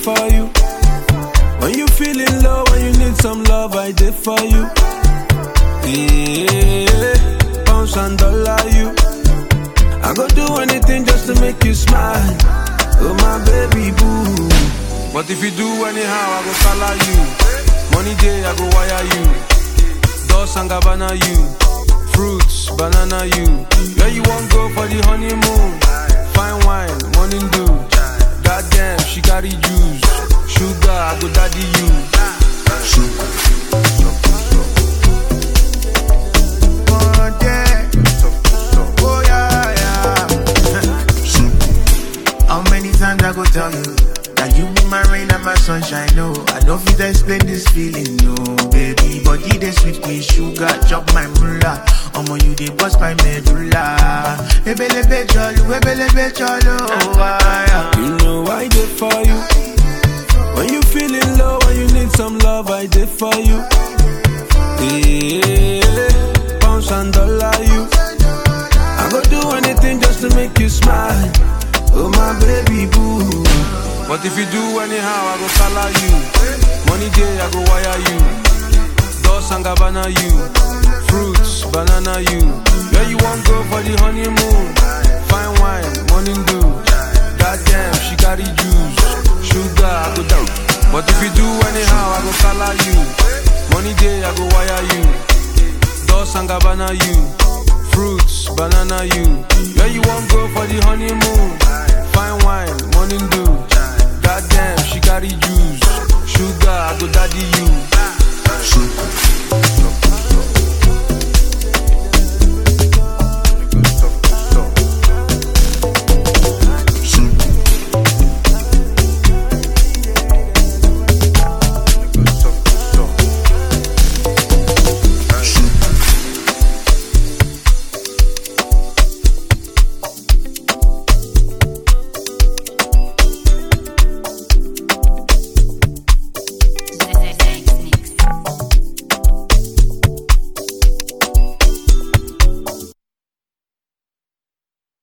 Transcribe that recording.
for you. When you feeling low, when you need some love, I did for you. Yeah, pounds and dollar you. I go do anything just to make you smile. Oh my baby boo. But if you do anyhow, I go color you. Money day, I go wire you. Dos and Gabbana you. Fruits, banana you. Where you won't go for the honeymoon? Fine wine, morning dew. Goddamn, she carry juice. Sugar, I go daddy you. Oh yeah, yeah. How many times I go tell you that you be my rain and my sunshine? No, I don't fit to explain this feeling, no, baby. Body they sweet me, sugar, chop my mullah. Omo you dey bust my medulla. Ebelebe cholo, oh yeah. You know I did for you. When you feeling low, when you need some love, I did for you. Yeah, pounds and dollar you. I go do anything just to make you smile. Oh my baby boo. But if you do anyhow, I go color you. Money day, I go wire you. Dos and Gabbana you. Fruits, banana you. Where you won't go for the honeymoon? Fine wine, morning dew. Goddamn, she carry juice. Sugar, I go down. But if you do anyhow, I go color you. Money day, I go wire you. Dos and Gabbana you. Fruits, banana you. Where you won't go for the honeymoon?